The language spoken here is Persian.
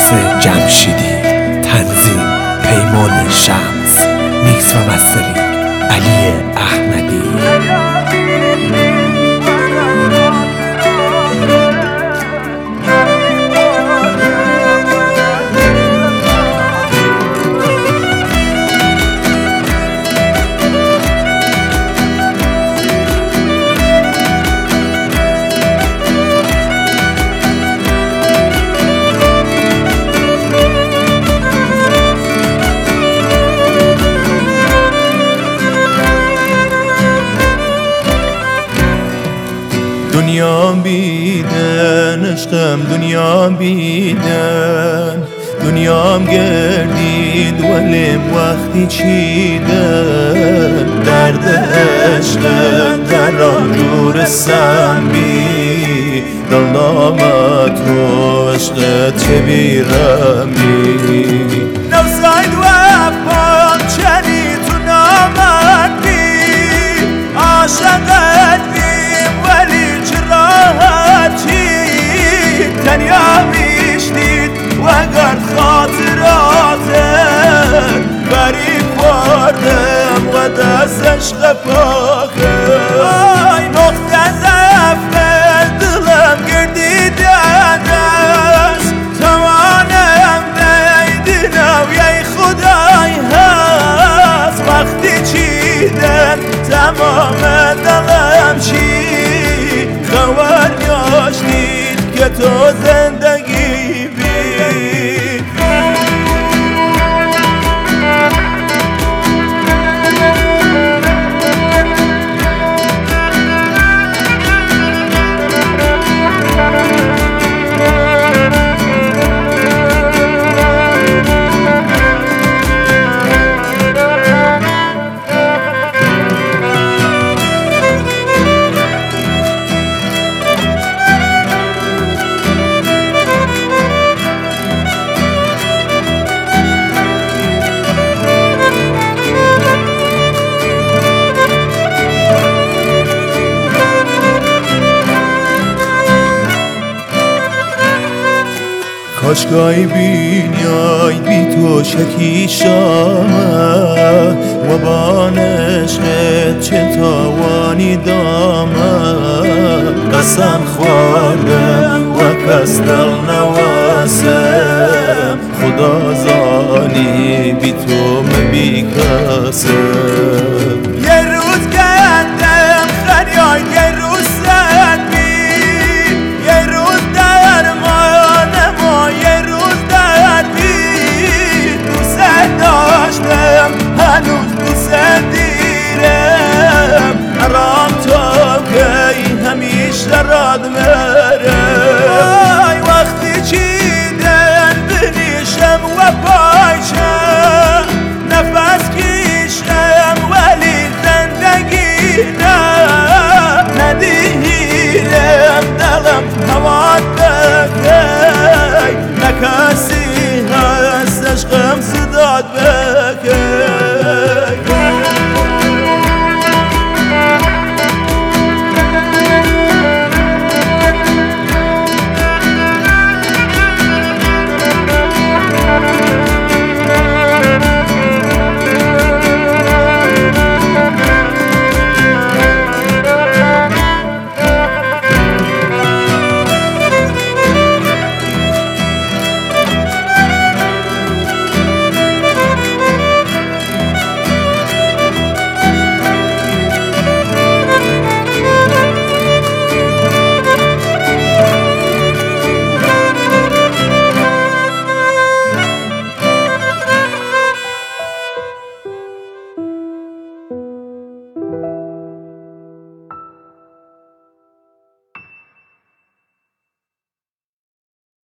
جمشیدی، تنظیم پیمان شمس، میکس و مسترینگ علی احمدی. دنیا بیدن عشقم، دنیا بیدن، دنیام گردید ولیم وقتی چیدن. درد عشقم در آنجور سمی، دلنامت رو عشقت چه بیرمی. نفساید و پانچنی تو نامردی، عاشقت ولی چراحتی تنیا میشنید و اگر خاطراتت بری کردم و دست عشق پاکم. نقطه ضعف دلم گردیدن است، توانم نیدنم یای خدای هست. وقتی چیدن تمام دلم چید، خبر داشتید که تو زندگی بی. کاشگاهی بینیای بی تو شکی شامه و با عشقت چه تاوانی دامه. قسم خوردم و کس دل نواسم، خدا زانی بی تو مبی کسم.